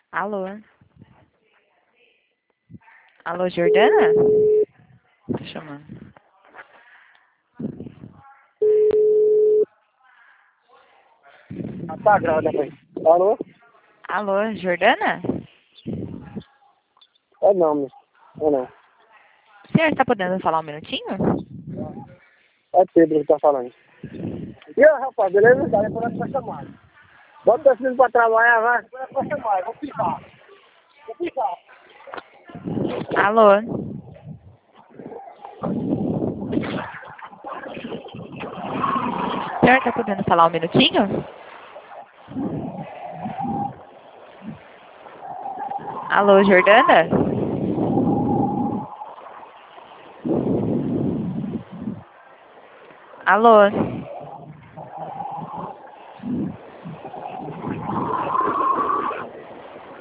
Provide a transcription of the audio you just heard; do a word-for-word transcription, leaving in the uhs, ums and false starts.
Alô? Alô, Jordana? Tô chamando. Ah, tá grávida, mãe. Alô? Alô, Jordana? É não, meu. É não. O senhor está podendo falar um minutinho? É Pedro que tá falando. E aí, rapaz, beleza? Dá depois nós vai chamar. Bota teus filhos pra trabalhar, vai. Depois nós vai chamar. Vou picar. Vou picar. Alô? O senhor está podendo falar um minutinho? Alô, Jordana? Alô?